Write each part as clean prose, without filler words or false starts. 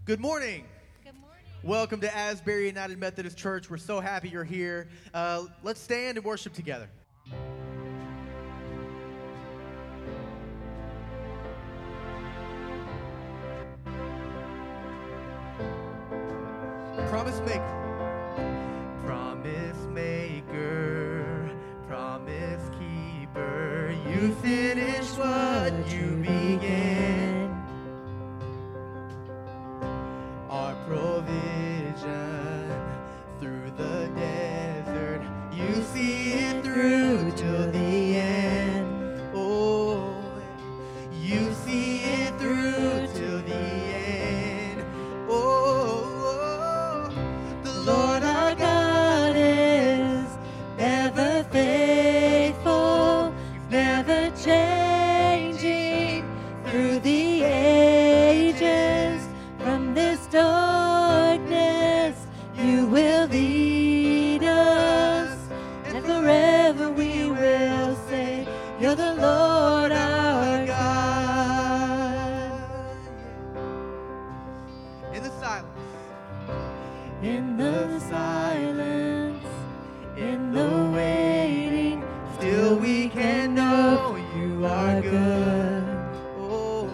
Good morning. Good morning. Welcome to Asbury United Methodist Church. We're so happy you're here. Let's stand and worship together. Promise maker. Promise maker. Promise keeper. You finish what you began. Our provision through the desert, you see it through to the end. Oh, you see it through to the end. Oh, the Lord our God is ever faithful, never changing through the ages. From this darkness you will lead us, and forever we will say, you're the Lord our God. In the silence, in the silence, in the waiting, still we can know you are good. Oh,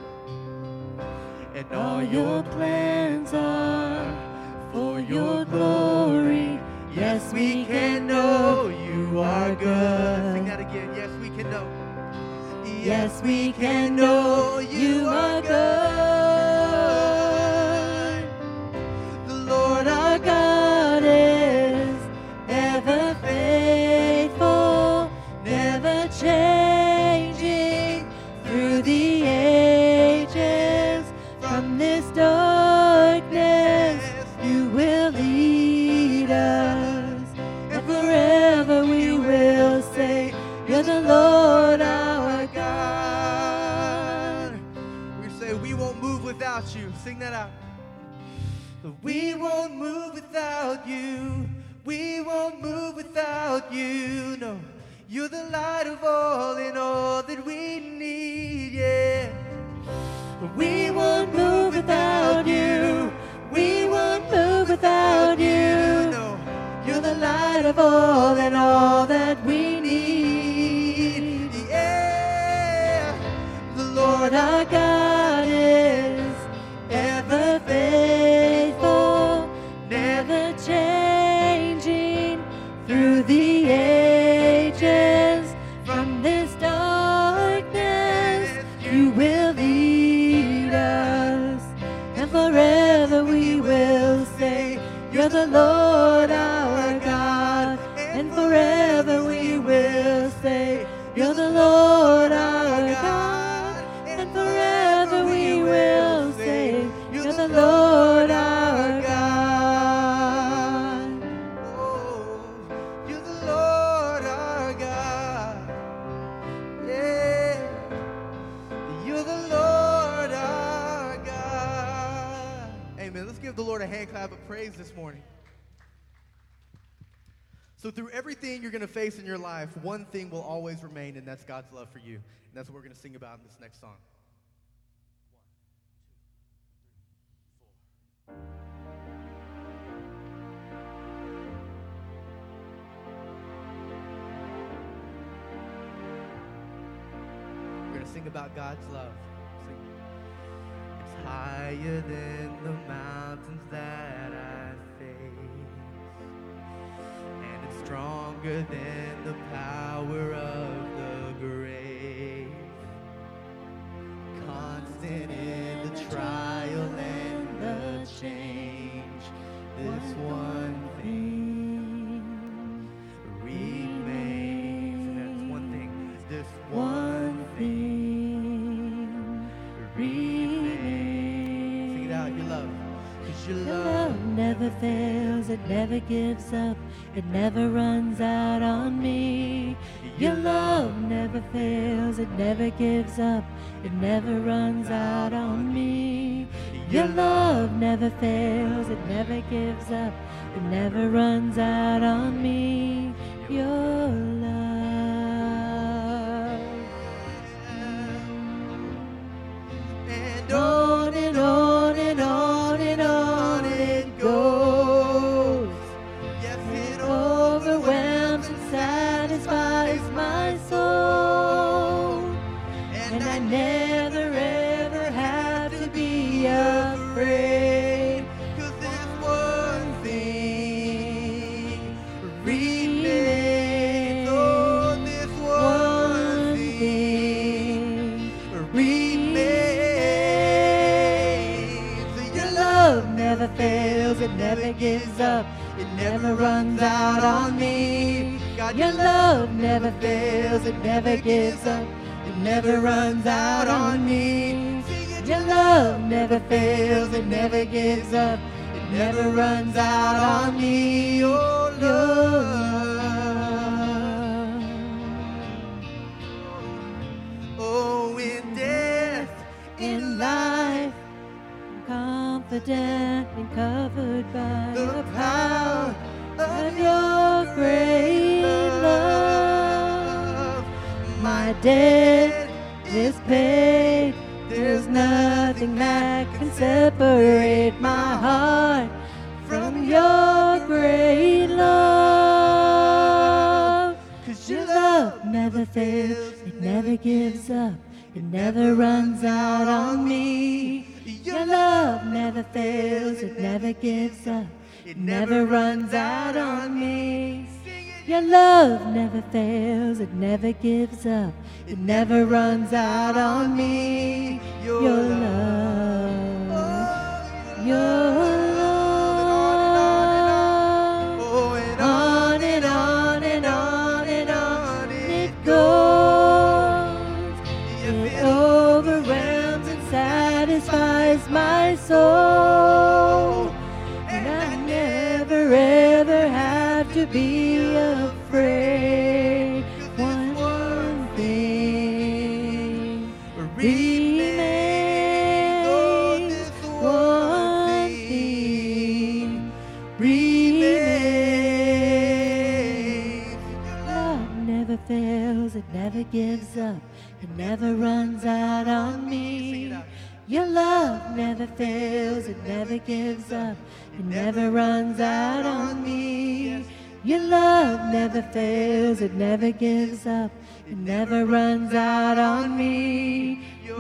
and all your plans are for your glory. Yes, we can know you are good. Sing that again. Yes, we can know. Yes, we can know you are good. The Lord our God is ever faithful, never changing through the ages. From this darkness you will lead us, and forever we will say, you're the Lord our God. We say, we won't move without you. Sing that out. We won't move without you. We won't move without you. No, you're the light of all and all that we need, yeah. We won't move without you. We won't move without you. No, you're the light of all and all that we need. Yeah, the Lord our God is ever faithful, never changing through the ages. From this darkness you will lead us, and forever we will say, you're the Lord our God. And forever we will say, you're the Lord our God. And forever we will say, you're the Lord our God. Oh, you're the Lord our God. Yeah. You're the Lord our God. Amen. Let's give the Lord a hand clap of praise this morning. So through everything you're going to face in your life, one thing will always remain, and that's God's love for you. And that's what we're going to sing about in this next song. 1, 2, 3, 4. We're going to sing about God's love. Sing. It's higher than the mountains that I face, and it's stronger than the power of the grave. Constant in the trial and the change, this one thing remains. And that's one thing. This one thing remains. Sing it out, your love. 'Cause your love never fails, it never gives up, it never runs out on me. Your love never fails, it never gives up, it never runs out on me. Your love never fails, it never gives up, it never runs out on me. Your love. And on and on and on. never fails, it never gives up, it never runs out on me. God, your love never fails, it never gives up, it never runs out on me. Your love never fails, it never gives up, it never runs out on me. Your love. Oh, in death, In life, I'm confident and covered by the power of your great love. My debt is paid. There's nothing that can separate my heart from your great love. 'Cause your love never fails, it never gives up, it never runs out on me. Your love never fails, it never gives up, it never runs out on me. Your love never fails, it never gives up, it never runs out on me. Your love, your love. oh, and On and on and on and on it goes. It overwhelms and satisfies my soul. And I never ever have to be afraid. One thing remains. One thing remains. Love never fails, it never gives up, it never runs out on me. Your love never fails, it never gives up, it never runs out on me. Your love never fails, it never gives up, it never runs out on me. Your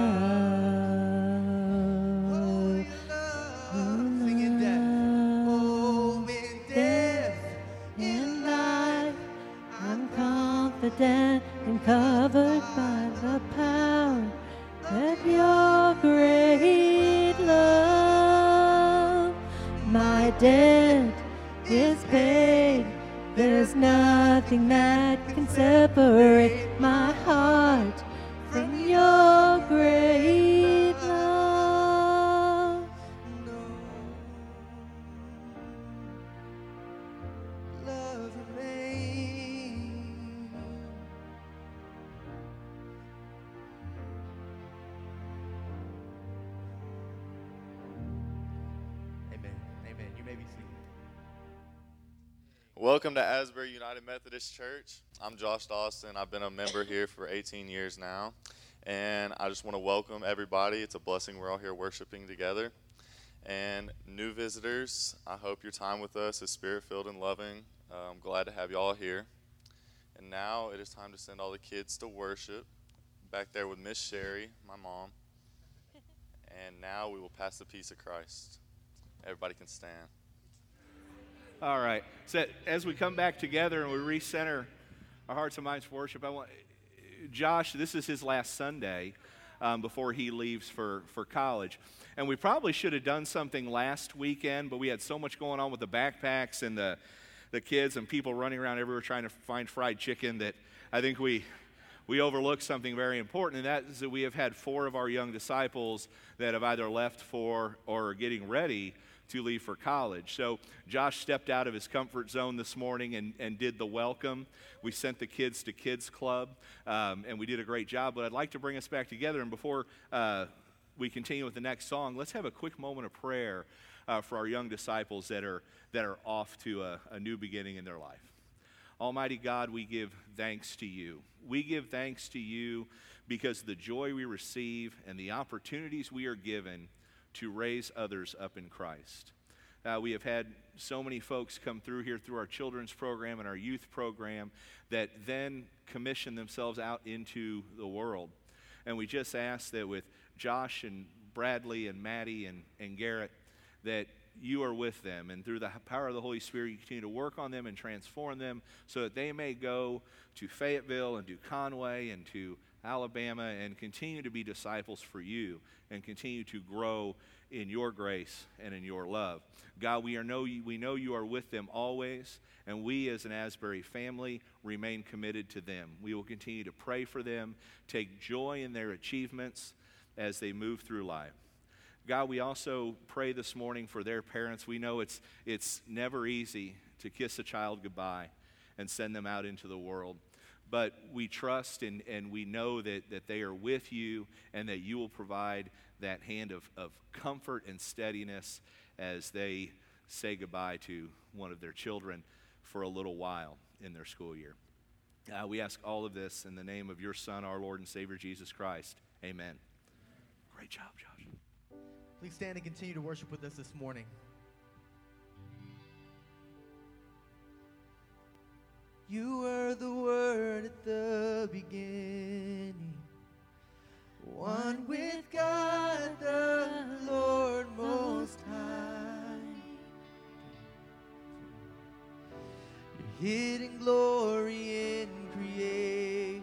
love. Sing in death. Oh, in death, In life, I'm confident and covered by the power of your great love. My debt is paid. There's nothing that can separate my heart from your great love. love remains. Amen. Amen. You may be seated. Welcome to Asbury United Methodist Church. I'm Josh Dawson. I've been a member here for 18 years now. And I just want to welcome everybody. It's a blessing we're all here worshiping together. And new visitors, I hope your time with us is spirit-filled and loving. I'm glad to have you all here. And now it is time to send all the kids to worship. Back there with Miss Sherry, my mom. And now we will pass the peace of Christ. Everybody can stand. All right. So as we come back together and we recenter our hearts and minds for worship, I want Josh. This is his last Sunday before he leaves for college, and we probably should have done something last weekend, but we had so much going on with the backpacks and the kids and people running around everywhere trying to find fried chicken that I think we overlooked something very important, and that is that we have had 4 of our young disciples that have either left for or are getting ready to leave for college. So Josh stepped out of his comfort zone this morning and did the welcome. We sent the kids to Kids Club, and we did a great job. But I'd like to bring us back together, and before we continue with the next song, let's have a quick moment of prayer for our young disciples that are off to a new beginning in their life. Almighty God, we give thanks to you. We give thanks to you because the joy we receive and the opportunities we are given to raise others up in Christ. We have had so many folks come through here through our children's program and our youth program that then commission themselves out into the world. And we just ask that with Josh and Bradley and Maddie and Garrett, that you are with them, and through the power of the Holy Spirit, you continue to work on them and transform them so that they may go to Fayetteville and to Conway and to Alabama, and continue to be disciples for you and continue to grow in your grace and in your love. God, we know you are with them always, and we as an Asbury family remain committed to them. We will continue to pray for them, take joy in their achievements as they move through life. God, we also pray this morning for their parents. We know it's never easy to kiss a child goodbye and send them out into the world. But we trust and we know that they are with you and that you will provide that hand of comfort and steadiness as they say goodbye to one of their children for a little while in their school year. We ask all of this in the name of your Son, our Lord and Savior, Jesus Christ. Amen. Great job, Josh. Please stand and continue to worship with us this morning. You were the Word at the beginning, one with God the Lord Most High. Your hidden glory in creation,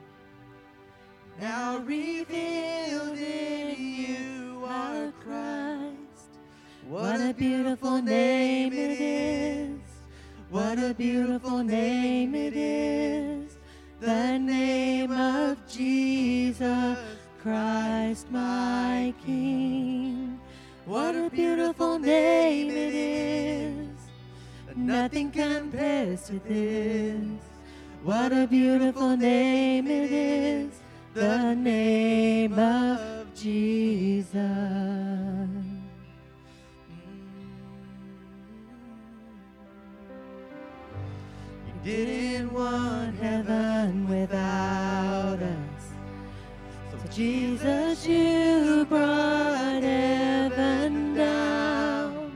now revealed in you are Christ. What a beautiful name it is. What a beautiful name it is, the name of Jesus Christ my King. What a beautiful name it is, nothing compares to this. What a beautiful name it is, the name of Jesus. Didn't want Heaven without us. So Jesus, you brought heaven down.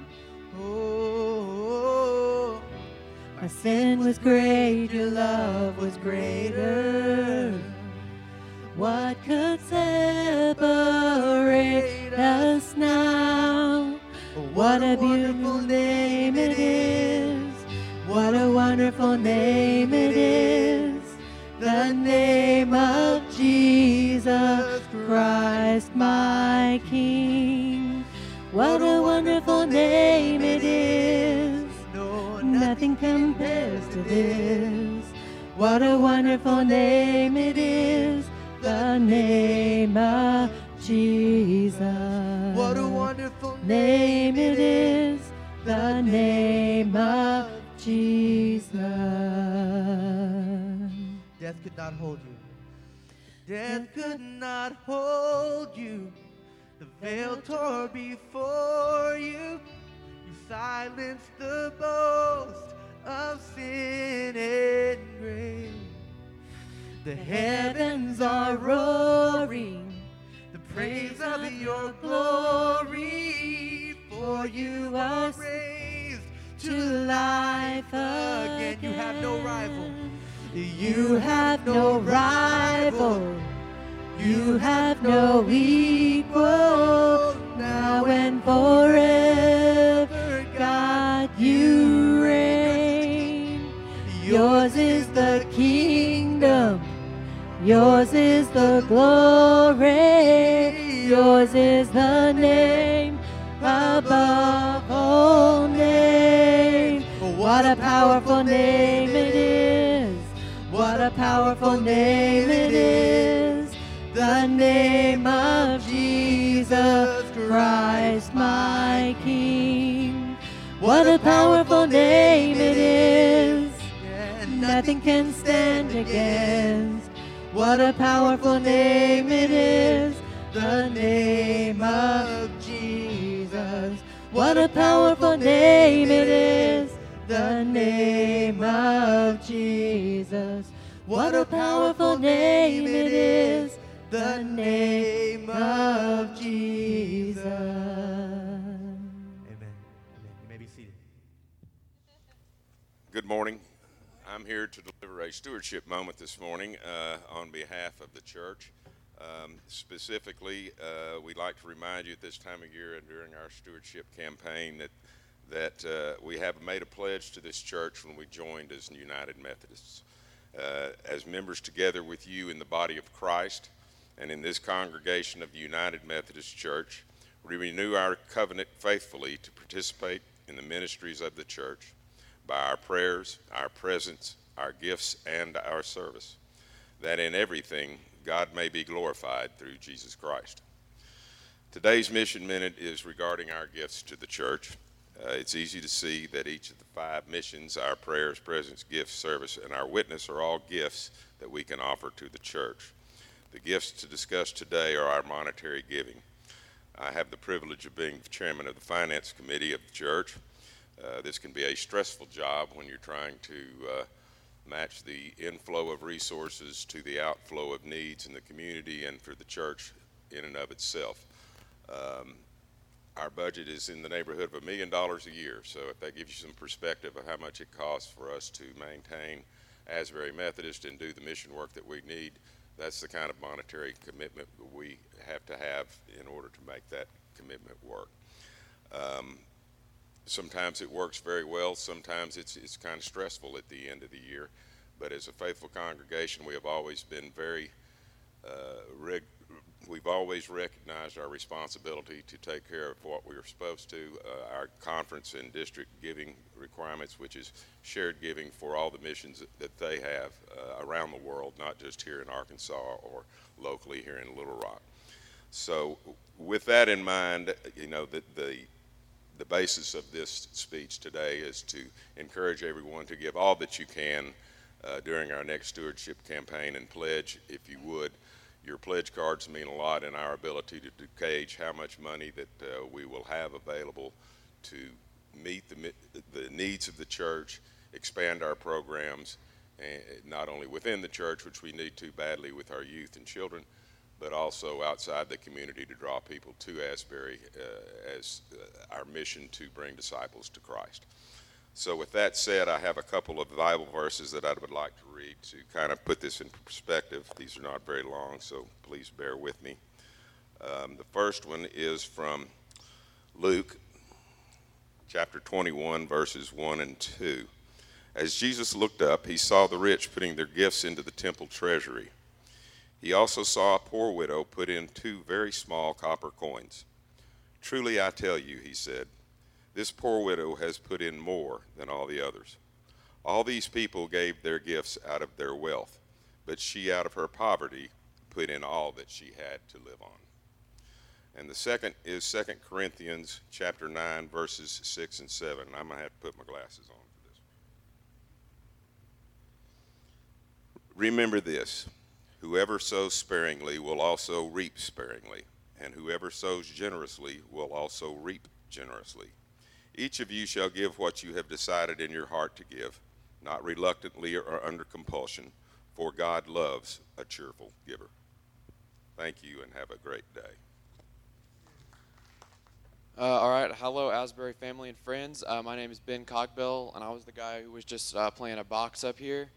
Oh, My sin was great, your love was greater. What could separate us now? What a beautiful name it is. What a wonderful name it is, the name of Jesus Christ my King. What a wonderful name it is, nothing compares to this. What a wonderful name it is, the name of Jesus. what a wonderful name it is, the name of Jesus. Death could not hold you. Death could not hold you. The veil tore before you. You silenced the boast of sin and grave. The heavens are roaring the praise of your glory. For you are raised to life again. You have no rival. You have no rival. You have no equal. Now and forever, God, you reign. Yours is the kingdom. Yours is the glory. Yours is the name above all names. What a powerful name it is. What a powerful name it is. The name of Jesus Christ my King. What a powerful name it is. Nothing can stand against. What a powerful name it is. The name of Jesus. What a powerful name it is. The name of Jesus. What a powerful name it is. The name of Jesus. Amen. Amen. You may be seated. Good morning. I'm here to deliver a stewardship moment this morning on behalf of the church. Specifically, we'd like to remind you at this time of year and during our stewardship campaign that we have made a pledge to this church when we joined as United Methodists. as members together with you in the body of Christ and in this congregation of the United Methodist Church, we renew our covenant faithfully to participate in the ministries of the church by our prayers, our presence, our gifts, and our service, that in everything God may be glorified through Jesus Christ. Today's Mission Minute is regarding our gifts to the church. It's easy to see that each of the 5 missions, our prayers, presence, gifts, service, and our witness, are all gifts that we can offer to the church. The gifts to discuss today are our monetary giving. I have the privilege of being the chairman of the finance committee of the church. This can be a stressful job when you're trying to match the inflow of resources to the outflow of needs in the community and for the church in and of itself. Our budget is in the neighborhood of $1 million a year, so if that gives you some perspective of how much it costs for us to maintain Asbury Methodist and do the mission work that we need, that's the kind of monetary commitment we have to have in order to make that commitment work. Sometimes it works very well, sometimes it's kind of stressful at the end of the year, but as a faithful congregation, we have always been very we've always recognized our responsibility to take care of what we are supposed to. Our conference and district giving requirements, which is shared giving for all the missions that they have around the world, not just here in Arkansas or locally here in Little Rock. So with that in mind, you know, the basis of this speech today is to encourage everyone to give all that you can during our next stewardship campaign and pledge, if you would. Your pledge cards mean a lot in our ability to gauge how much money that we will have available to meet the needs of the church, expand our programs, and not only within the church, which we need to badly with our youth and children, but also outside the community to draw people to Asbury as our mission to bring disciples to Christ. So with that said, I have a couple of Bible verses that I would like to read to kind of put this in perspective. These are not very long, so please bear with me. The first one is from Luke chapter 21, verses 1 and 2. As Jesus looked up, he saw the rich putting their gifts into the temple treasury. He also saw a poor widow put in 2 very small copper coins. Truly I tell you, he said, this poor widow has put in more than all the others. All these people gave their gifts out of their wealth, but she out of her poverty put in all that she had to live on. And the second is 2 Corinthians chapter 9, verses 6 and 7. I'm going to have to put my glasses on for this. Remember this, whoever sows sparingly will also reap sparingly, and whoever sows generously will also reap generously. Each of you shall give what you have decided in your heart to give, not reluctantly or under compulsion, for God loves a cheerful giver. Thank you and have a great day. All right, hello Asbury family and friends. My name is Ben Cockbill, and I was the guy who was just playing a box up here.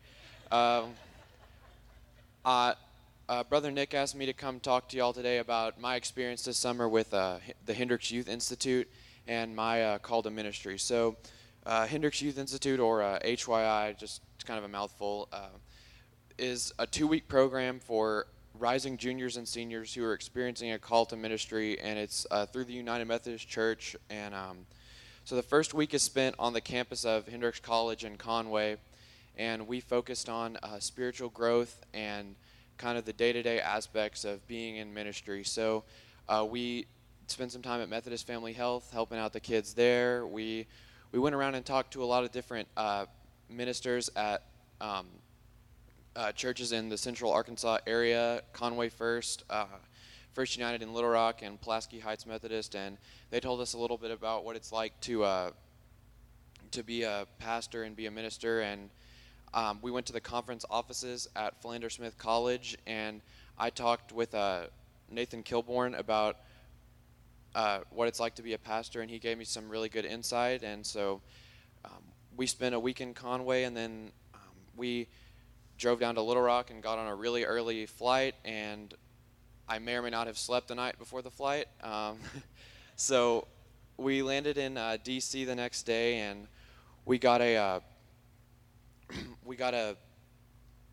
Brother Nick asked me to come talk to y'all today about my experience this summer with the Hendricks Youth Institute and my call to ministry. So Hendricks Youth Institute, or HYI, just kind of a mouthful, is a 2-week program for rising juniors and seniors who are experiencing a call to ministry, and it's through the United Methodist Church. And so the first week is spent on the campus of Hendricks College in Conway, and we focused on spiritual growth and kind of the day-to-day aspects of being in ministry. So we spent some time at Methodist Family Health, helping out the kids there. We went around and talked to a lot of different ministers at churches in the central Arkansas area, Conway First, First United in Little Rock, and Pulaski Heights Methodist, and they told us a little bit about what it's like to be a pastor and be a minister. And we went to the conference offices at Philander Smith College, and I talked with Nathan Kilborn about what it's like to be a pastor, and he gave me some really good insight. And so we spent a week in Conway, and then we drove down to Little Rock and got on a really early flight, and I may or may not have slept the night before the flight. So we landed in D.C. the next day, and we got a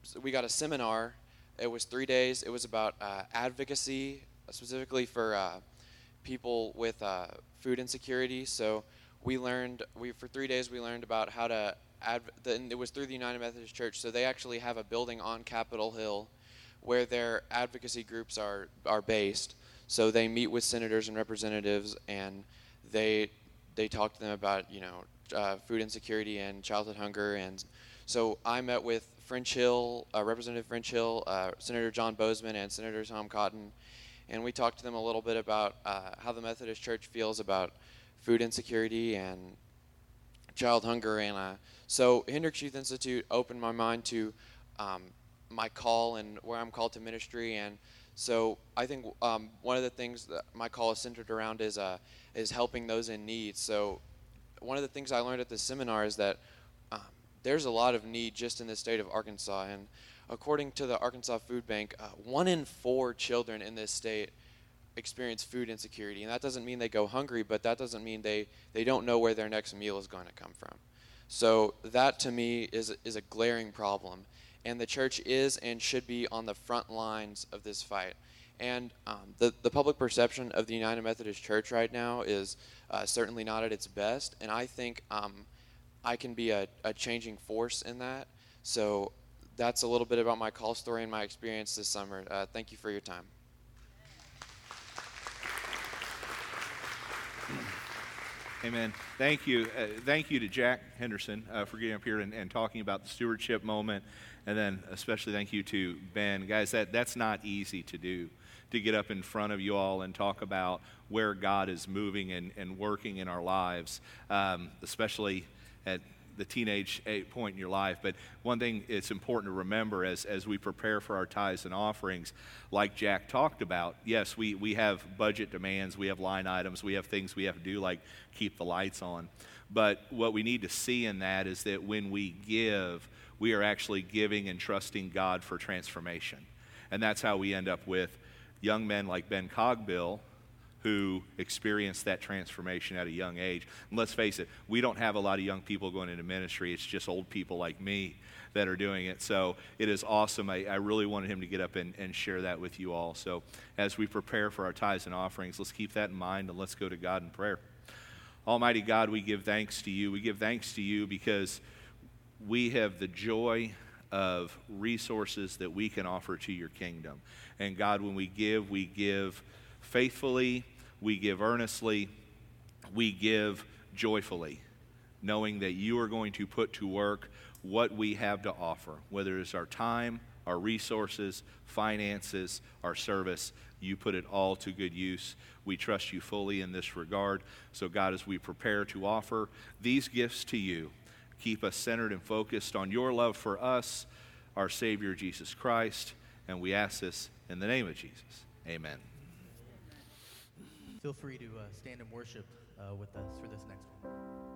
we got a seminar. It was 3 days. It was about advocacy, specifically for people with food insecurity. So for 3 days we learned about how to and it was through the United Methodist Church. So they actually have a building on Capitol Hill where their advocacy groups are based. So they meet with senators and representatives, and they talk to them about food insecurity and childhood hunger. And so I met with French Hill, Representative French Hill, Senator John Bozeman, and Senator Tom Cotton, and we talked to them a little bit about how the Methodist Church feels about food insecurity and child hunger. And so Hendricks Youth Institute opened my mind to my call and where I'm called to ministry. And so I think one of the things that my call is centered around is helping those in need. So one of the things I learned at this seminar is that there's a lot of need just in the state of Arkansas. And according to the Arkansas Food Bank, 1 in 4 children in this state experience food insecurity. And that doesn't mean they go hungry, but that doesn't mean they don't know where their next meal is going to come from. So that to me is a glaring problem. And the church is and should be on the front lines of this fight. And the public perception of the United Methodist Church right now is certainly not at its best. And I think I can be a changing force in that. So that's a little bit about my call story and my experience this summer. Thank you for your time. Amen. Thank you. Thank you to Jack Henderson for getting up here and talking about the stewardship moment. And then especially thank you to Ben. Guys, that's not easy to do, to get up in front of you all and talk about where God is moving and working in our lives, especially at the teenage point in your life. But one thing it's important to remember as we prepare for our tithes and offerings, like Jack talked about, yes, we have budget demands, we have line items, we have things we have to do like keep the lights on. But what we need to see in that is that when we give, we are actually giving and trusting God for transformation. And that's how we end up with young men like Ben Cogbill, who experienced that transformation at a young age. And let's face it, we don't have a lot of young people going into ministry. It's just old people like me that are doing it. So it is awesome. I really wanted him to get up and share that with you all. So as we prepare for our tithes and offerings, let's keep that in mind and let's go to God in prayer. Almighty God, we give thanks to you. We give thanks to you because we have the joy of resources that we can offer to your kingdom. And God, when we give faithfully, we give earnestly, we give joyfully, knowing that you are going to put to work what we have to offer, whether it's our time, our resources, finances, our service. You put it all to good use. We trust you fully in this regard. So God, as we prepare to offer these gifts to you, keep us centered and focused on your love for us, our Savior, Jesus Christ, and we ask this in the name of Jesus. Amen. Feel free to stand and worship with us for this next one.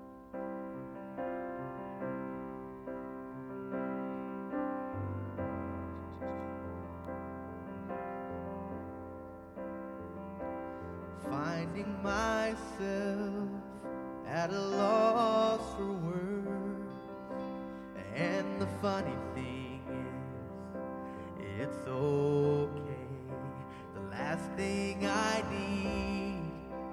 Finding myself at a loss for words, and the funny thing is, it's okay. The last thing I need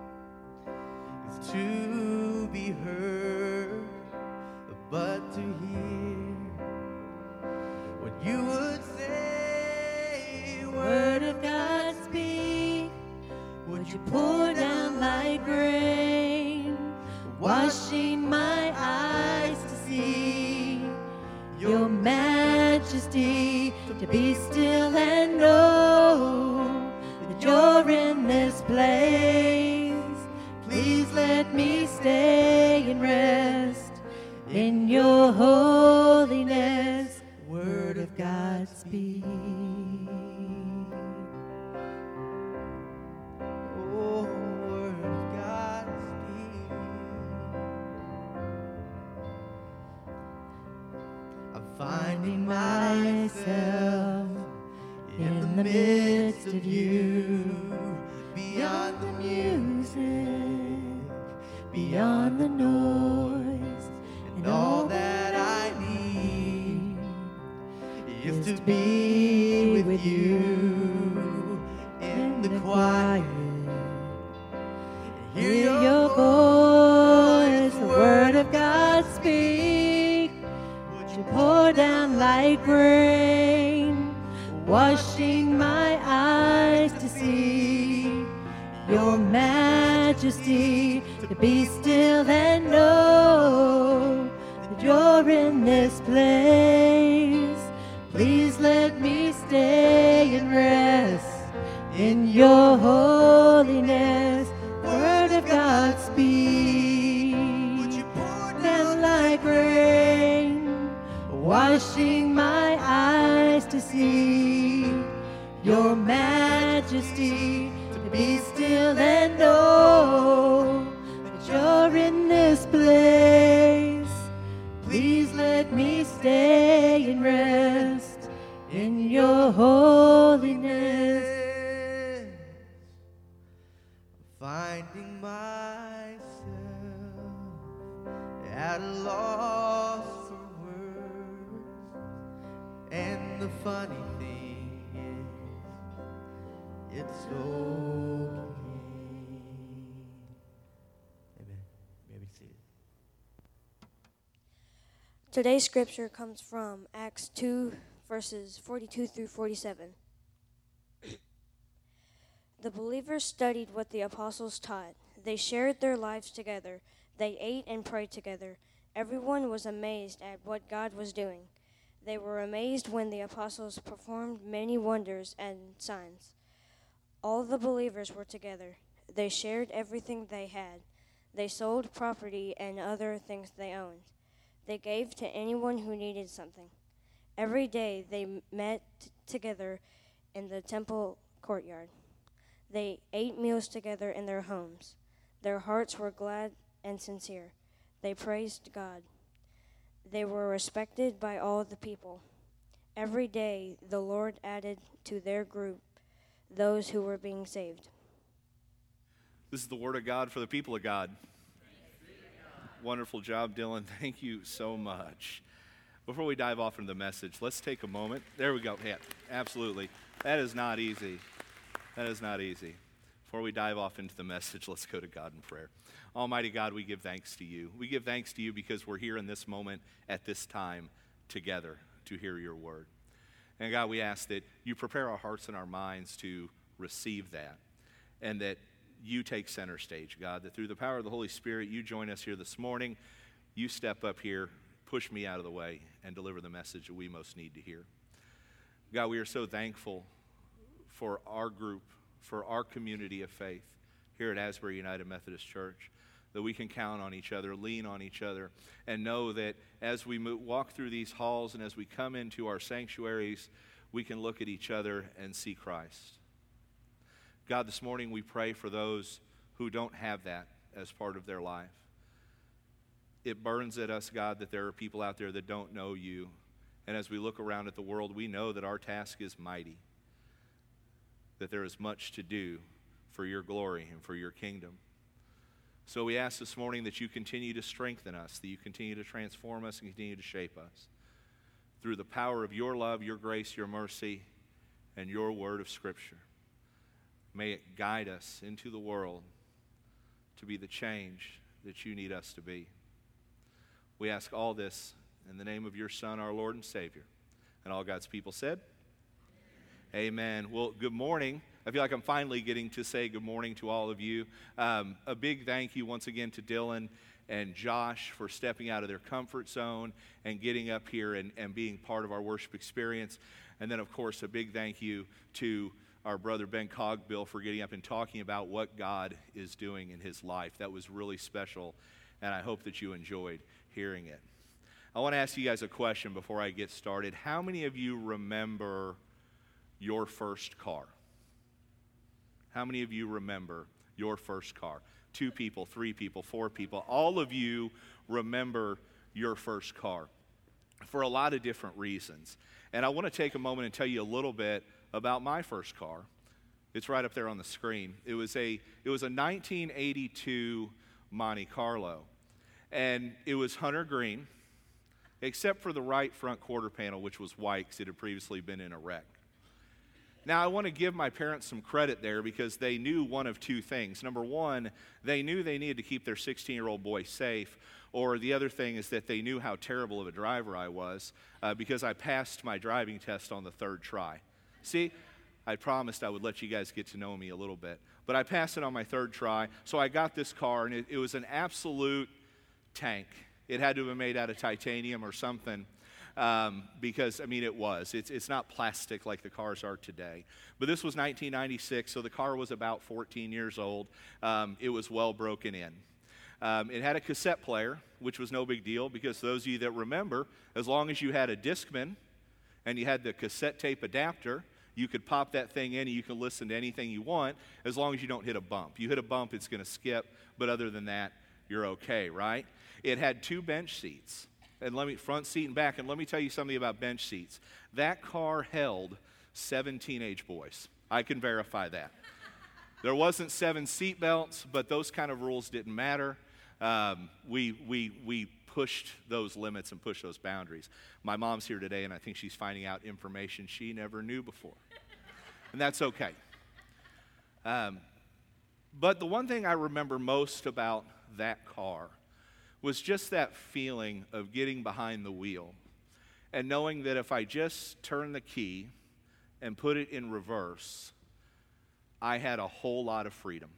is to be heard, but to hear what you would say. Word of God speak, would you pour down like rain, washing my eyes to see your majesty, to be still and know that you're in this place. Please let me stay and rest in your holiness. Word of God speak. Oh, word of God speak. I'm finding myself in the midst of you, beyond the music, beyond the noise, and all that I need is to be with you in the quiet. Hear your voice, the word of God speak. Would you pour down like rain, washing my eyes to see your majesty, to be still and know that you're in this place. Please let me stay and rest in your holiness. Word of God speak. Would you pour Down like rain, washing my eyes to see your majesty, to be still and know that you're in this place. Please let me stay and rest in your holiness. Finding myself at a loss for words, and the funny thing is, it's okay. Amen. Maybe see it. Today's scripture comes from Acts 2, verses 42 through 47. The believers studied what the apostles taught. They shared their lives together. They ate and prayed together. Everyone was amazed at what God was doing. They were amazed when the apostles performed many wonders and signs. All the believers were together. They shared everything they had. They sold property and other things they owned. They gave to anyone who needed something. Every day they met together in the temple courtyard. They ate meals together in their homes. Their hearts were glad and sincere. They praised God. They were respected by all the people. Every day the Lord added to their group those who were being saved. This is the word of God for the people of God. Wonderful job, Dylan. Thank you so much. Before we dive off into the message, let's take a moment. There we go. Yeah, absolutely. That is not easy. That is not easy. Before we dive off into the message, let's go to God in prayer. Almighty God, we give thanks to you. We give thanks to you because we're here in this moment at this time together to hear your word. And God, we ask that you prepare our hearts and our minds to receive that, and that you take center stage, God, that through the power of the Holy Spirit, you join us here this morning. You step up here, push me out of the way, and deliver the message that we most need to hear. God, we are so thankful for our group, for our community of faith here at Asbury United Methodist Church, that we can count on each other, lean on each other, and know that as we walk through these halls and as we come into our sanctuaries, we can look at each other and see Christ. God, this morning we pray for those who don't have that as part of their life. It burns at us, God, that there are people out there that don't know you. And as we look around at the world, we know that our task is mighty, that there is much to do for your glory and for your kingdom. So we ask this morning that you continue to strengthen us, that you continue to transform us and continue to shape us through the power of your love, your grace, your mercy, and your word of Scripture. May it guide us into the world to be the change that you need us to be. We ask all this in the name of your Son, our Lord and Savior. And all God's people said, amen. Well, good morning. I feel like I'm finally getting to say good morning to all of you. A big thank you once again to Dylan and Josh for stepping out of their comfort zone and getting up here and being part of our worship experience. And then, of course, a big thank you to our brother Ben Cogbill for getting up and talking about what God is doing in his life. That was really special, and I hope that you enjoyed hearing it. I want to ask you guys a question before I get started. How many of you remember your first car? How many of you remember your first car? 2 people, 3 people, 4 people. All of you remember your first car for a lot of different reasons. And I want to take a moment and tell you a little bit about my first car. It's right up there on the screen. It was a 1982 Monte Carlo. And it was hunter green. except for the right front quarter panel, which was white because it had previously been in a wreck. Now, I want to give my parents some credit there because they knew one of two things. Number one, they knew they needed to keep their 16-year-old boy safe, or the other thing is that they knew how terrible of a driver I was because I passed my driving test on the third try. See, I promised I would let you guys get to know me a little bit, but I passed it on my third try, so I got this car, and it was an absolute tank. It had to have been made out of titanium or something. Because, I mean, it was. It's not plastic like the cars are today. But this was 1996, so the car was about 14 years old. It was well broken in. It had a cassette player, which was no big deal because those of you that remember, as long as you had a Discman and you had the cassette tape adapter, you could pop that thing in and you can listen to anything you want as long as you don't hit a bump. You hit a bump, it's going to skip, but other than that, you're okay, right? It had 2 bench seats. And front seat and back, and let me tell you something about bench seats. That car held 7 teenage boys. I can verify that. There wasn't 7 seat belts, but those kind of rules didn't matter. We pushed those limits and pushed those boundaries. My mom's here today, and I think she's finding out information she never knew before. And that's okay. But the one thing I remember most about that car was just that feeling of getting behind the wheel and knowing that if I just turn the key and put it in reverse, I had a whole lot of freedom.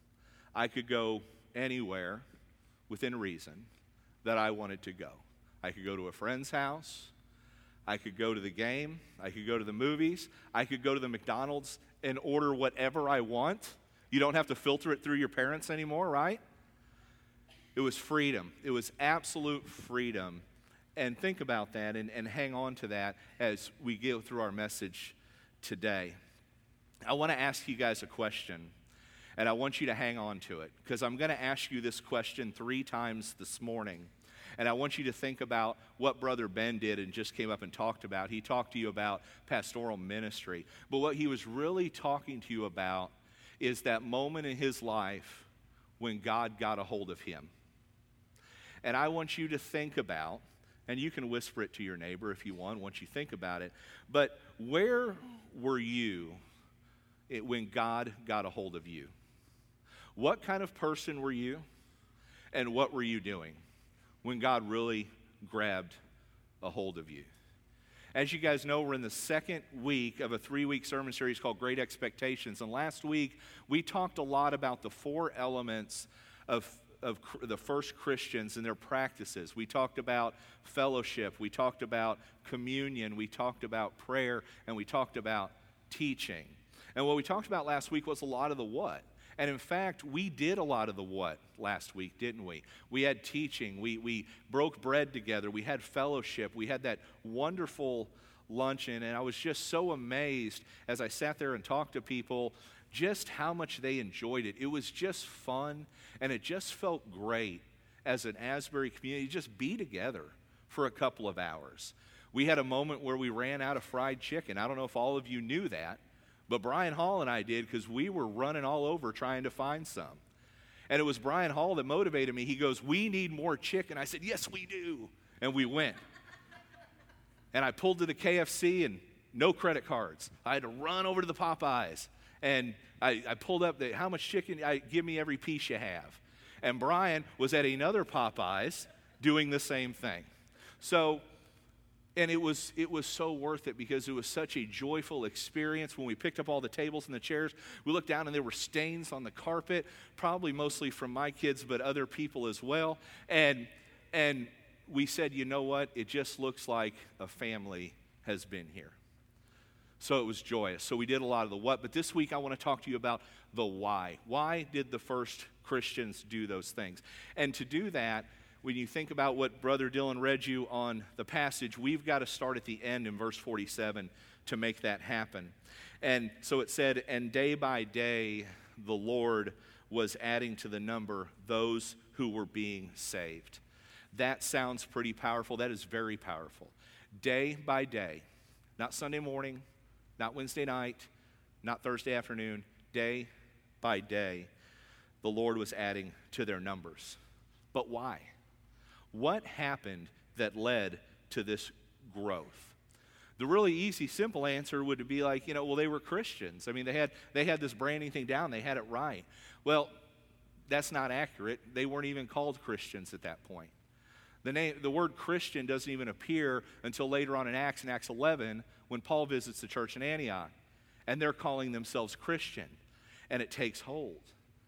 I could go anywhere within reason that I wanted to go. I could go to a friend's house. I could go to the game. I could go to the movies. I could go to the McDonald's and order whatever I want. You don't have to filter it through your parents anymore, right? It was freedom. It was absolute freedom. And think about that and hang on to that as we go through our message today. I want to ask you guys a question, and I want you to hang on to it because I'm going to ask you this question 3 times this morning. And I want you to think about what Brother Ben did and just came up and talked about. He talked to you about pastoral ministry. But what he was really talking to you about is that moment in his life when God got a hold of him. And I want you to think about, and you can whisper it to your neighbor if you want once you think about it, but where were you when God got a hold of you? What kind of person were you, and what were you doing when God really grabbed a hold of you? As you guys know, we're in the second week of a 3-week sermon series called Great Expectations, and last week we talked a lot about the 4 elements of the first Christians and their practices. We talked about fellowship, we talked about communion, we talked about prayer, and we talked about teaching. And what we talked about last week was a lot of the what. And in fact, we did a lot of the what last week, didn't we? We had teaching, we broke bread together, we had fellowship, we had that wonderful luncheon, and I was just so amazed as I sat there and talked to people just how much they enjoyed it. It was just fun, and it just felt great as an Asbury community to just be together for a couple of hours. We had a moment where we ran out of fried chicken. I don't know if all of you knew that, but Brian Hall and I did because we were running all over trying to find some. And it was Brian Hall that motivated me. He goes, "We need more chicken." I said, "Yes, we do." And we went. And I pulled to the KFC and no credit cards. I had to run over to the Popeyes. And I pulled up how much chicken, give me every piece you have. And Brian was at another Popeyes doing the same thing. So, and it was so worth it because it was such a joyful experience. When we picked up all the tables and the chairs, we looked down and there were stains on the carpet, probably mostly from my kids, but other people as well. And we said, you know what? It just looks like a family has been here. So it was joyous. So we did a lot of the what, but this week I want to talk to you about the why. Why did the first Christians do those things? And to do that, when you think about what Brother Dylan read you on the passage, we've got to start at the end in verse 47 to make that happen. And so it said, "And day by day the Lord was adding to the number those who were being saved." That sounds pretty powerful. That is very powerful. Day by day, not Sunday morning, not Wednesday night, not Thursday afternoon, day by day, the Lord was adding to their numbers. But why? What happened that led to this growth? The really easy, simple answer would be like, well, they were Christians. I mean, they had this branding thing down. They had it right. Well, that's not accurate. They weren't even called Christians at that point. The word Christian doesn't even appear until later on in Acts 11, when Paul visits the church in Antioch. And they're calling themselves Christian. And it takes hold.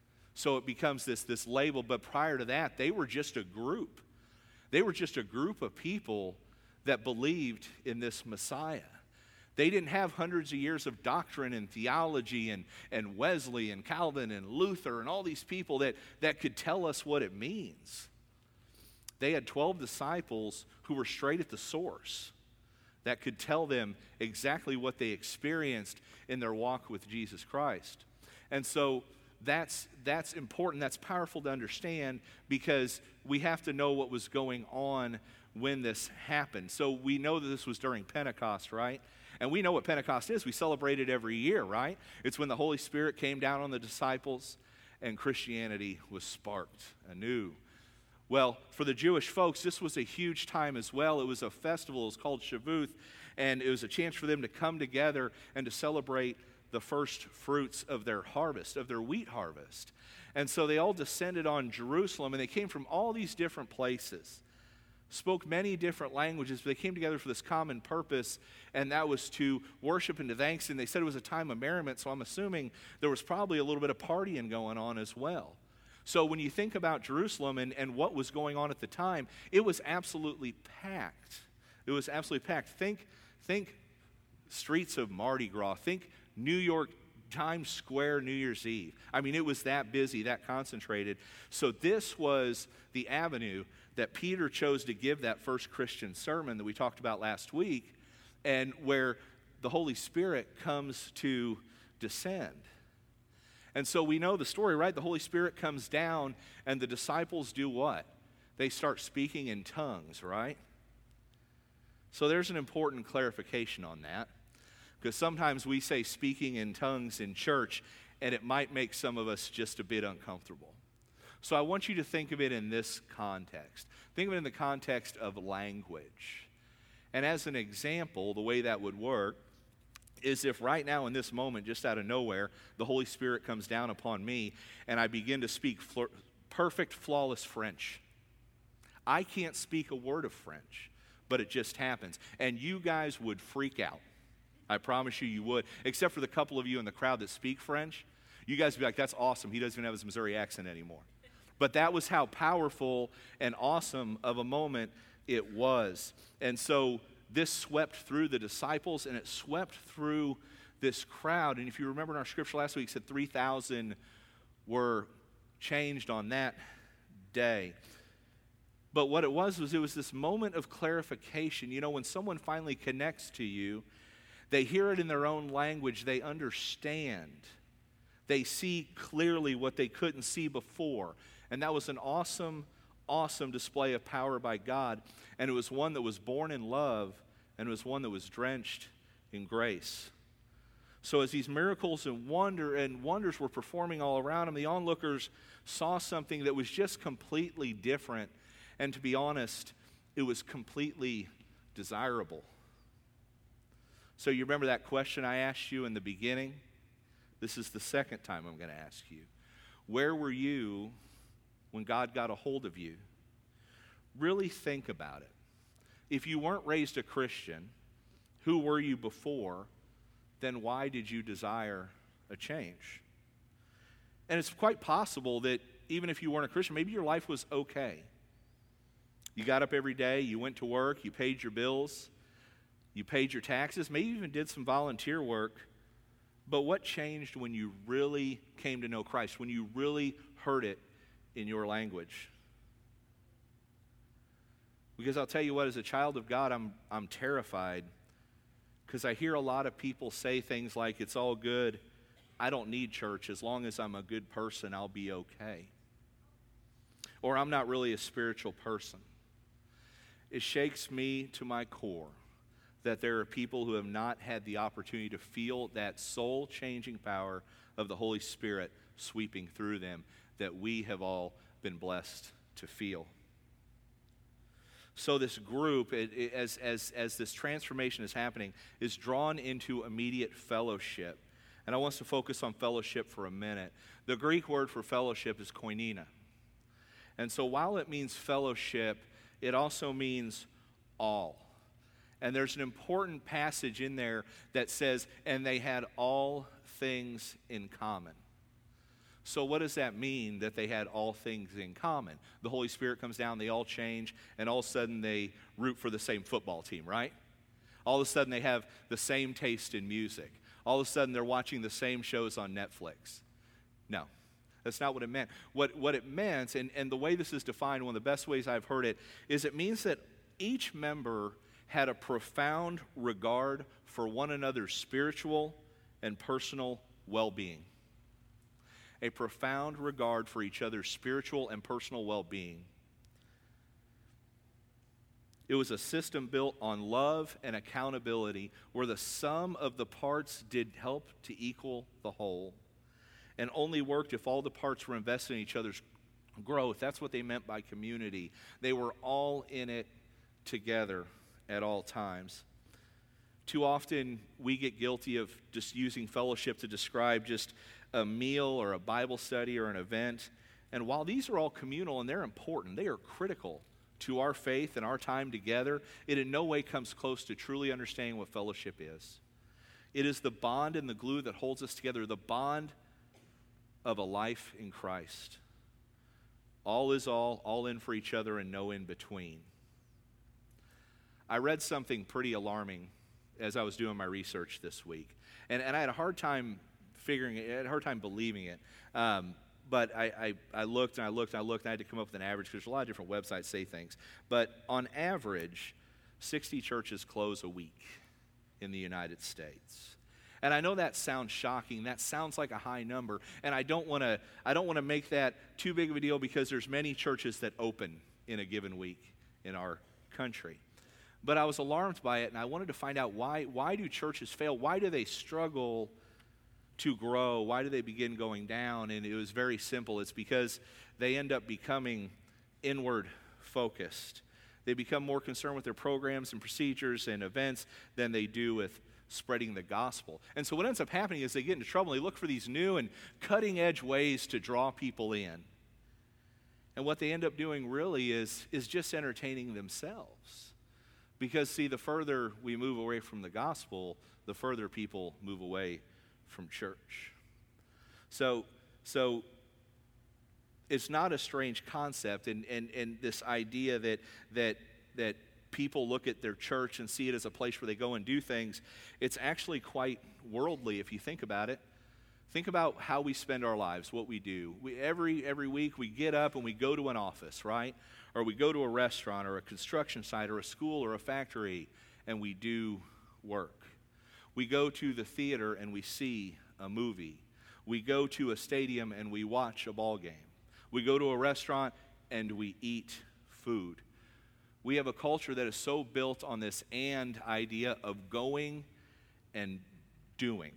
So it becomes this label. But prior to that, they were just a group. They were just a group of people that believed in this Messiah. They didn't have hundreds of years of doctrine and theology and Wesley and Calvin and Luther and all these people that could tell us what it means. They had 12 disciples who were straight at the source that could tell them exactly what they experienced in their walk with Jesus Christ. And so that's important, that's powerful to understand, because we have to know what was going on when this happened. So we know that this was during Pentecost, right? And we know what Pentecost is. We celebrate it every year, right? It's when the Holy Spirit came down on the disciples and Christianity was sparked anew. Well, for the Jewish folks, this was a huge time as well. It was a festival. It was called Shavuot, and it was a chance for them to come together and to celebrate the first fruits of their harvest, of their wheat harvest. And so they all descended on Jerusalem, and they came from all these different places, spoke many different languages, but they came together for this common purpose, and that was to worship and to thanks. And they said it was a time of merriment, so I'm assuming there was probably a little bit of partying going on as well. So when you think about Jerusalem and what was going on at the time, it was absolutely packed. It was absolutely packed. Think streets of Mardi Gras. Think New York, Times Square, New Year's Eve. I mean, it was that busy, that concentrated. So this was the avenue that Peter chose to give that first Christian sermon that we talked about last week, and where the Holy Spirit comes to descend. And so we know the story, right? The Holy Spirit comes down, and the disciples do what? They start speaking in tongues, right? So there's an important clarification on that, because sometimes we say speaking in tongues in church, and it might make some of us just a bit uncomfortable. So I want you to think of it in this context. Think of it in the context of language. And as an example, the way that would work is if right now in this moment, just out of nowhere, the Holy Spirit comes down upon me and I begin to speak perfect, flawless French. I can't speak a word of French, but it just happens. And you guys would freak out. I promise you would, except for the couple of you in the crowd that speak French. You guys would be like, that's awesome. He doesn't even have his Missouri accent anymore. But that was how powerful and awesome of a moment it was. And so this swept through the disciples, and it swept through this crowd. And if you remember in our scripture last week, it said 3,000 were changed on that day. But what it was this moment of clarification. You know, when someone finally connects to you, they hear it in their own language, they understand. They see clearly what they couldn't see before. And that was an awesome display of power by God, and it was one that was born in love, and it was one that was drenched in grace. So as these miracles and wonders were performing all around them, the onlookers saw something that was just completely different, and to be honest, it was completely desirable. So you remember that question I asked you in the beginning? This is the second time I'm going to ask you. Where were you when God got a hold of you? Really think about it. If you weren't raised a Christian, who were you before? Then why did you desire a change? And it's quite possible that even if you weren't a Christian, maybe your life was okay. You got up every day, you went to work, you paid your bills, you paid your taxes, maybe even did some volunteer work. But what changed when you really came to know Christ, when you really heard it in your language? Because I'll tell you what, as a child of God, I'm terrified, because I hear a lot of people say things like, it's all good, I don't need church, as long as I'm a good person, I'll be okay. Or I'm not really a spiritual person. It shakes me to my core that there are people who have not had the opportunity to feel that soul-changing power of the Holy Spirit sweeping through them that we have all been blessed to feel. So this group, as this transformation is happening, is drawn into immediate fellowship. And I want us to focus on fellowship for a minute. The Greek word for fellowship is koinonia. And so while it means fellowship, it also means all. And there's an important passage in there that says, and they had all things in common. So what does that mean, that they had all things in common? The Holy Spirit comes down, they all change, and all of a sudden they root for the same football team, right? All of a sudden they have the same taste in music. All of a sudden they're watching the same shows on Netflix. No, that's not what it meant. What it meant, and the way this is defined, one of the best ways I've heard it, is it means that each member had a profound regard for one another's spiritual and personal well-being. A profound regard for each other's spiritual and personal well-being. It was a system built on love and accountability, where the sum of the parts did help to equal the whole, and only worked if all the parts were invested in each other's growth. That's what they meant by community. They were all in it together at all times. Too often we get guilty of just using fellowship to describe just a meal or a Bible study or an event. And while these are all communal and they're important, they are critical to our faith and our time together, it in no way comes close to truly understanding what fellowship is. It is the bond and the glue that holds us together, the bond of a life in Christ. All is all in for each other and no in between. I read something pretty alarming as I was doing my research this week. And I had a hard time figuring it, I had a hard time believing it. But I looked and I looked and I looked, and I had to come up with an average, because there's a lot of different websites say things. But on average, 60 churches close a week in the United States. And I know that sounds shocking. That sounds like a high number. And I don't want to make that too big of a deal, because there's many churches that open in a given week in our country. But I was alarmed by it, and I wanted to find out why do churches fail? Why do they struggle to grow? Why do they begin going down? And it was very simple. It's because they end up becoming inward focused. They become more concerned with their programs and procedures and events than they do with spreading the gospel. And so what ends up happening is they get into trouble. They look for these new and cutting edge ways to draw people in. And what they end up doing really is just entertaining themselves. Because, see, the further we move away from the gospel, the further people move away from church. So it's not a strange concept, and this idea that people look at their church and see it as a place where they go and do things, it's actually quite worldly if you think about it. Think about how we spend our lives, what we do. Every week we get up and we go to an office, right? Or we go to a restaurant or a construction site or a school or a factory, and we do work. We go to the theater and we see a movie. We go to a stadium and we watch a ball game. We go to a restaurant and we eat food. We have a culture that is so built on this and idea of going and doing.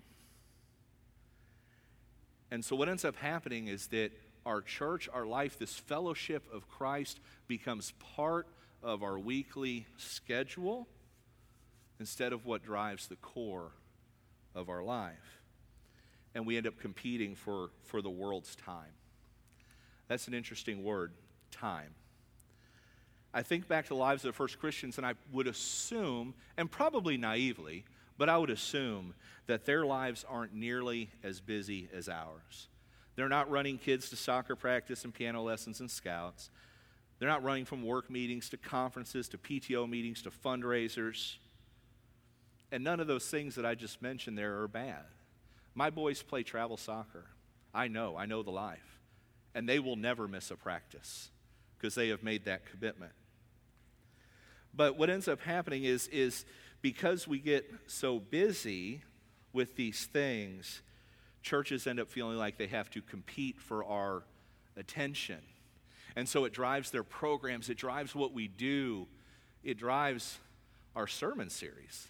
And so what ends up happening is that our church, our life, this fellowship of Christ becomes part of our weekly schedule instead of what drives the core of our life. And we end up competing for the world's time. That's an interesting word, time. I think back to the lives of the first Christians, and I would assume, and probably naively, but I would assume that their lives aren't nearly as busy as ours. They're not running kids to soccer practice and piano lessons and scouts. They're not running from work meetings to conferences to PTO meetings to fundraisers. And none of those things that I just mentioned there are bad. My boys play travel soccer. I know the life. And they will never miss a practice because they have made that commitment. But what ends up happening is because we get so busy with these things, churches end up feeling like they have to compete for our attention. And so it drives their programs, it drives what we do, it drives our sermon series.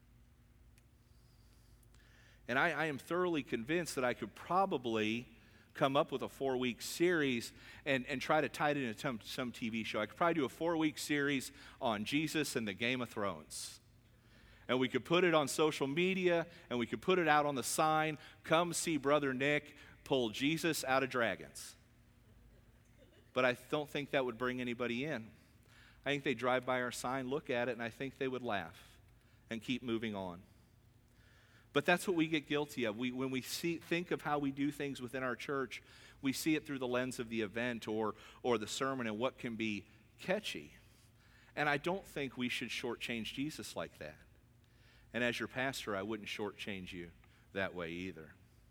And I am thoroughly convinced that I could probably come up with a 4-week series and try to tie it into some TV show. I could probably do a 4-week series on Jesus and the Game of Thrones. And we could put it on social media, and we could put it out on the sign, come see Brother Nick pull Jesus out of dragons. But I don't think that would bring anybody in. I think they'd drive by our sign, look at it, and I think they would laugh and keep moving on. But that's what we get guilty of. When we think of how we do things within our church, we see it through the lens of the event or the sermon and what can be catchy. And I don't think we should shortchange Jesus like that. And as your pastor, I wouldn't shortchange you that way either.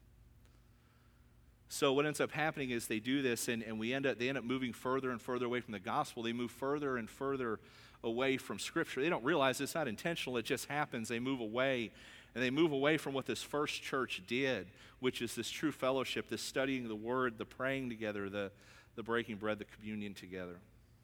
So what ends up happening is they do this, and they end up moving further and further away from the gospel. They move further and further away from Scripture. They don't realize it's not intentional. It just happens. They move away, and they move away from what this first church did, which is this true fellowship, this studying the Word, the praying together, the breaking bread, the communion together.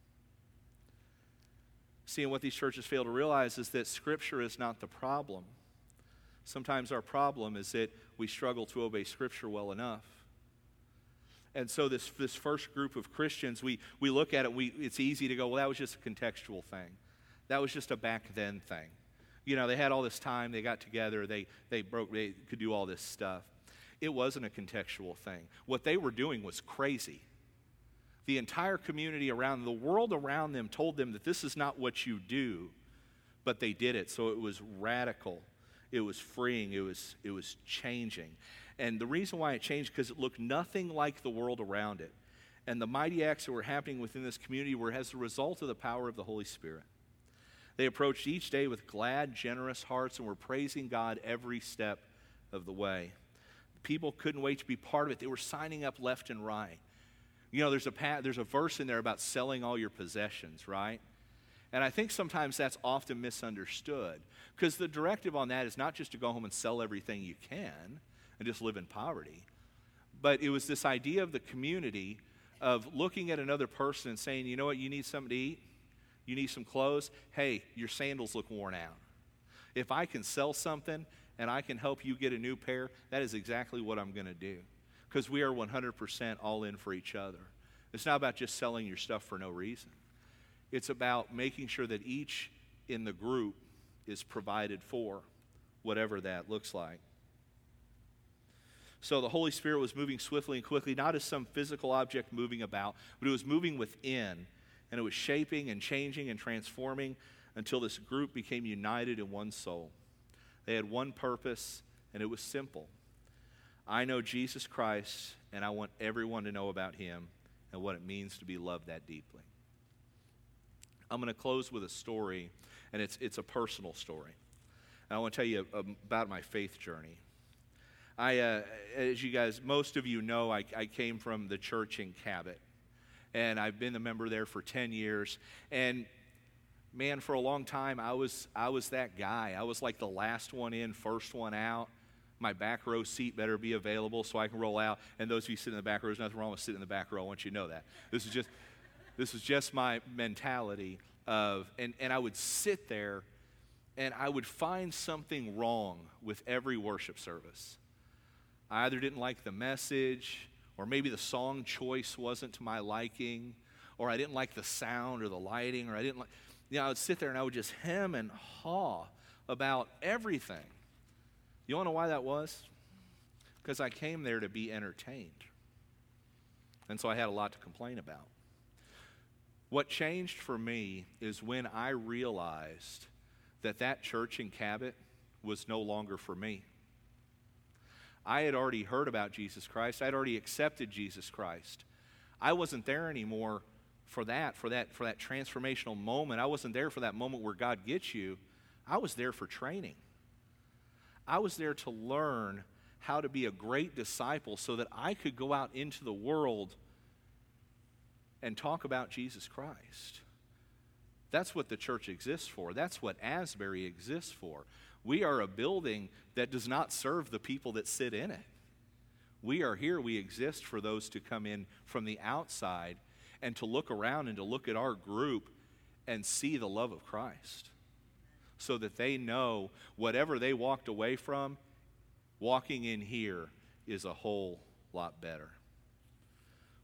See, and what these churches fail to realize is that Scripture is not the problem. Sometimes our problem is that we struggle to obey Scripture well enough. And so this first group of Christians, we look at it, it's easy to go, well, that was just a contextual thing. That was just a back then thing. You know, they had all this time, they got together, they could do all this stuff. It wasn't a contextual thing. What they were doing was crazy. The entire community around, the world around them told them that this is not what you do, but they did it. So it was radical. It was freeing. It was changing. And the reason why it changed, because it looked nothing like the world around it. And the mighty acts that were happening within this community were as a result of the power of the Holy Spirit. They approached each day with glad, generous hearts and were praising God every step of the way. People couldn't wait to be part of it. They were signing up left and right. You know, there's a verse in there about selling all your possessions, right? And I think sometimes that's often misunderstood, because the directive on that is not just to go home and sell everything you can and just live in poverty. But it was this idea of the community of looking at another person and saying, you know what, you need something to eat? You need some clothes? Hey, your sandals look worn out. If I can sell something and I can help you get a new pair, that is exactly what I'm going to do. Because we are 100% all in for each other. It's not about just selling your stuff for no reason. It's about making sure that each in the group is provided for, whatever that looks like. So the Holy Spirit was moving swiftly and quickly, not as some physical object moving about, but it was moving within, and it was shaping and changing and transforming until this group became united in one soul. They had one purpose, and it was simple. I know Jesus Christ, and I want everyone to know about him and what it means to be loved that deeply. I'm going to close with a story, and it's a personal story. And I want to tell you about my faith journey. As you guys, most of you know, I came from the church in Cabot, and I've been a member there for 10 years. And man, for a long time, I was that guy. I was like the last one in, first one out. My back row seat better be available so I can roll out. And those of you sitting in the back row, there's nothing wrong with sitting in the back row. I want you to know that. This is just my mentality of, and I would sit there and I would find something wrong with every worship service. I either didn't like the message, or maybe the song choice wasn't to my liking, or I didn't like the sound or the lighting, or I didn't like, I would sit there and I would just hem and haw about everything. You want to know why that was? Because I came there to be entertained. And so I had a lot to complain about. What changed for me is when I realized that church in Cabot was no longer for me. I had already heard about Jesus Christ. I had already accepted Jesus Christ. I wasn't there anymore for that transformational moment. I wasn't there for that moment where God gets you. I was there for training. I was there to learn how to be a great disciple so that I could go out into the world and talk about Jesus Christ. That's what the church exists for. That's what Asbury exists for. We are a building that does not serve the people that sit in it. We are here, we exist for those to come in from the outside and to look around and to look at our group and see the love of Christ, so that they know whatever they walked away from, walking in here is a whole lot better.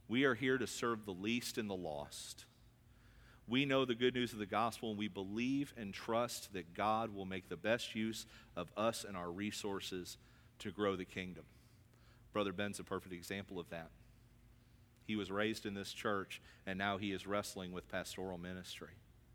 We are here to serve the least and the lost. We know the good news of the gospel, and we believe and trust that God will make the best use of us and our resources to grow the kingdom. Brother Ben's a perfect example of that. He was raised in this church, and now he is wrestling with pastoral ministry.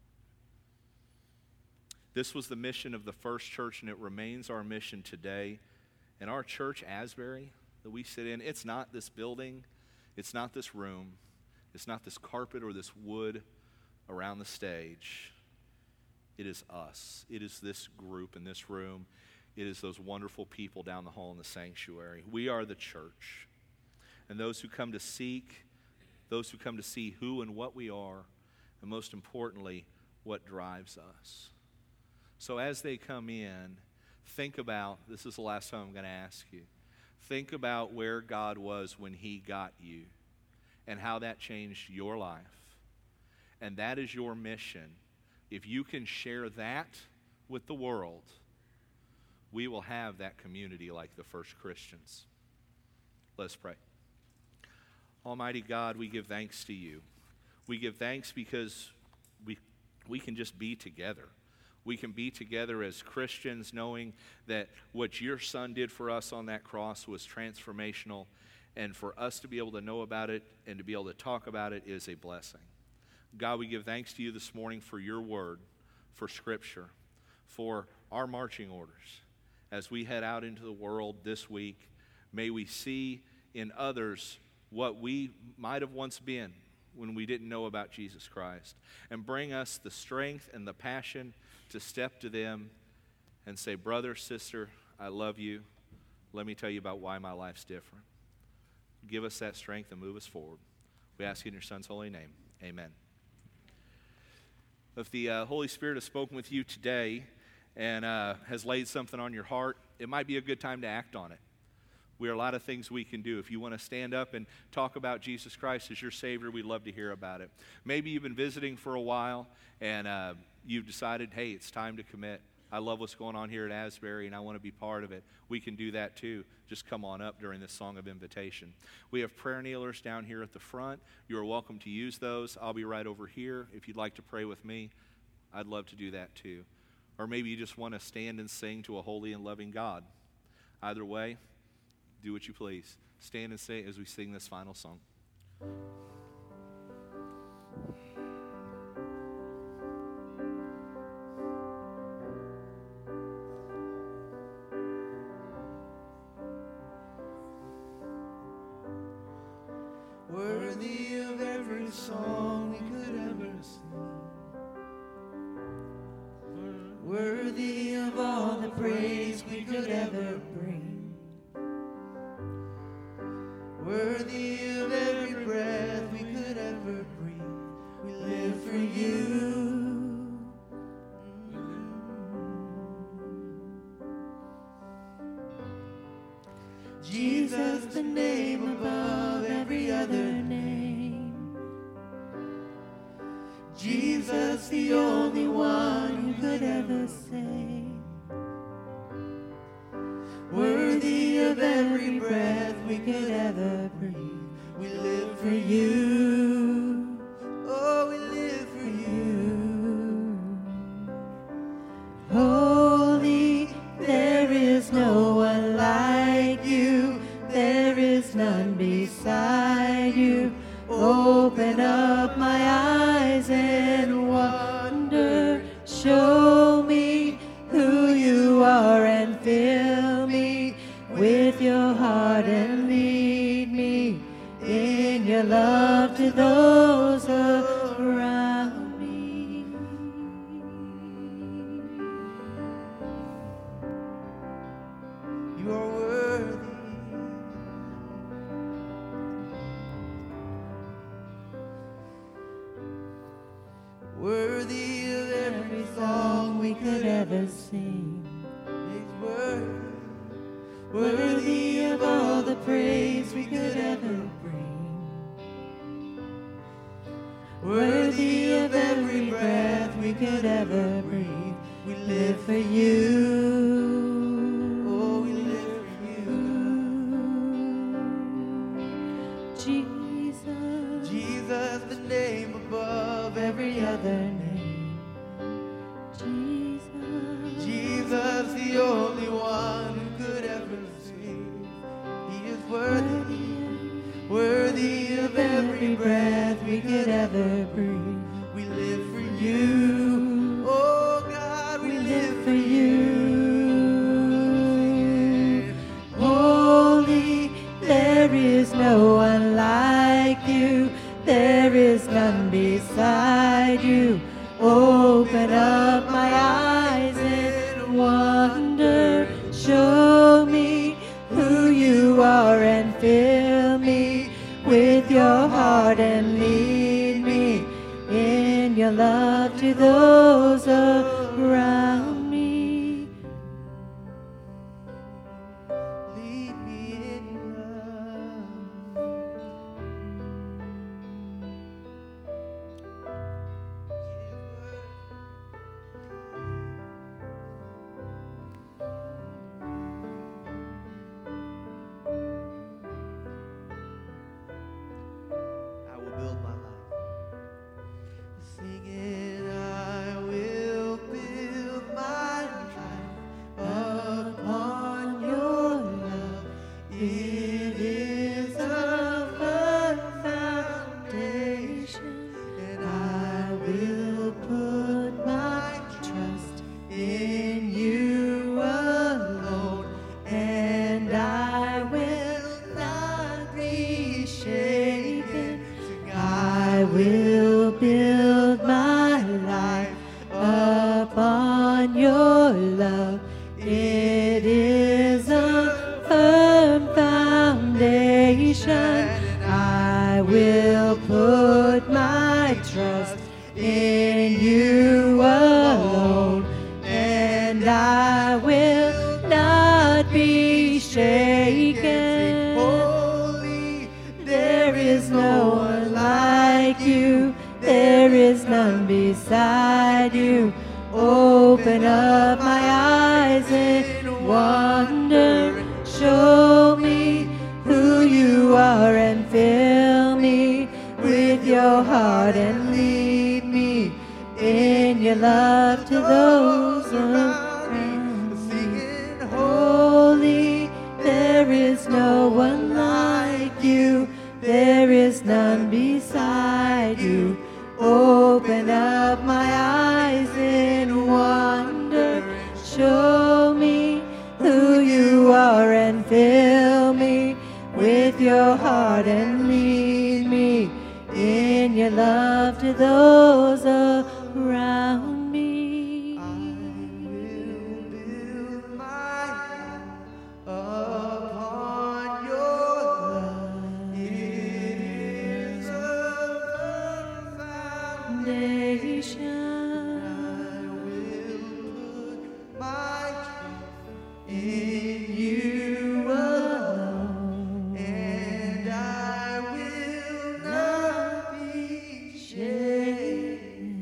This was the mission of the first church, and it remains our mission today. And our church, Asbury, that we sit in, it's not this building, it's not this room, it's not this carpet or this wood around the stage. It is us. It is this group in this room. It is those wonderful people down the hall in the sanctuary. We are the church. And those who come to seek, those who come to see who and what we are, and most importantly, what drives us. So as they come in, think about, this is the last time I'm going to ask you, think about where God was when he got you and how that changed your life. And that is your mission. If you can share that with the world, we will have that community like the first Christians. Let's pray. Almighty God, we give thanks to you. We give thanks because we can just be together. We can be together as Christians knowing that what your Son did for us on that cross was transformational, and for us to be able to know about it and to be able to talk about it is a blessing. God, we give thanks to you this morning for your word, for Scripture, for our marching orders. As we head out into the world this week, may we see in others what we might have once been when we didn't know about Jesus Christ, and bring us the strength and the passion to step to them and say, brother, sister, I love you. Let me tell you about why my life's different. Give us that strength and move us forward. We ask you in your Son's holy name. Amen. If the Holy Spirit has spoken with you today and has laid something on your heart, it might be a good time to act on it. We are a lot of things we can do. If you want to stand up and talk about Jesus Christ as your Savior, we'd love to hear about it. Maybe you've been visiting for a while and you've decided, hey, it's time to commit. I love what's going on here at Asbury and I want to be part of it. We can do that too. Just come on up during this song of invitation. We have prayer kneelers down here at the front. You are welcome to use those. I'll be right over here. If you'd like to pray with me, I'd love to do that too. Or maybe you just want to stand and sing to a holy and loving God. Either way, do what you please. Stand and say as we sing this final song. Worthy of every song we could ever sing, worthy of all the praise we could ever bring, worthy of every breath we could ever breathe. We live for you. Jesus, the name above every other name. Jesus, the only one who could ever save. Worthy of every breath we could ever breathe. We live for you. Oh, we live for you. Holy, there is no one like you. There is none beside you. Open up my eyes and wonder. Show me who you are and fill me with your heart and lead me in your love to those around me. You are worthy. Worthy of every song we could ever sing. It's worthy of all the praise we could ever bring. Worthy of every breath we could ever breathe. We live for you. Oh, we live for you. Jesus. every other name. Jesus. Jesus, the only one who could ever save. He is worthy of every breath we could ever breathe. We live for you. Oh God, we live for you. Holy, there is no one like you. There is none beside you. Open up my eyes in wonder. Show me who you are and fill me with your heart and lead me in your love to those around me. Lead me in love. I will build my life. Singing, I will build my life upon your love. It is a firm foundation, and I will put my trust in you alone, and I will not be shaken. I will build my life upon your love. It is a firm foundation. I will put my trust in you alone, and I will not be shaken. Holy, there is no one like you. There is none beside you. Open up my eyes in wonder. Show me who you are and fill me with your heart and lead me in your love to those around me. Holy, there is no one like you. There is none beside you. Open up my eyes in wonder. Show me who you are and fill me with your heart and lead me in your love to those around me. I will build my life upon your love. It is a firm foundation. I will put my trust in you alone, and I will not be shaken.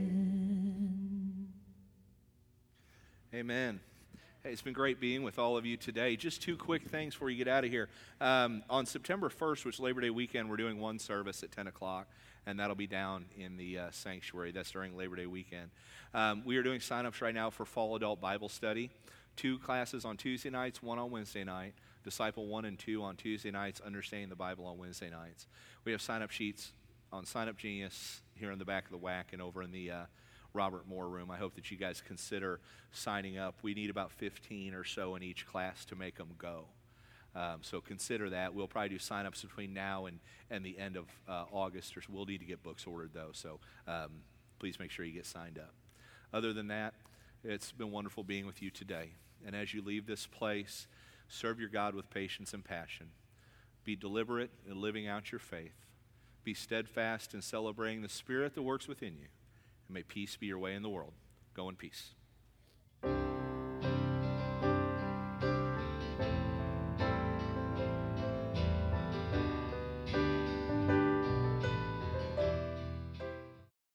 Amen. Hey, it's been great being with all of you today. Just two quick things before you get out of here. On September 1st, which is Labor Day weekend, we're doing one service at 10 o'clock, and that'll be down in the sanctuary. That's during Labor Day weekend. We are doing sign-ups right now for Fall Adult Bible Study. 2 classes on Tuesday nights, 1 on Wednesday night. Disciple 1 and 2 on Tuesday nights, Understanding the Bible on Wednesday nights. We have sign-up sheets on Sign Up Genius here in the back of the WAC and over in the Robert Moore room. I hope that you guys consider signing up. We need about 15 or so in each class to make them go. So consider that. We'll probably do sign-ups between now and the end of August, or we'll need to get books ordered, though. So please make sure you get signed up. Other than that, it's been wonderful being with you today. And as you leave this place, serve your God with patience and passion. Be deliberate in living out your faith. Be steadfast in celebrating the Spirit that works within you. And may peace be your way in the world. Go in peace.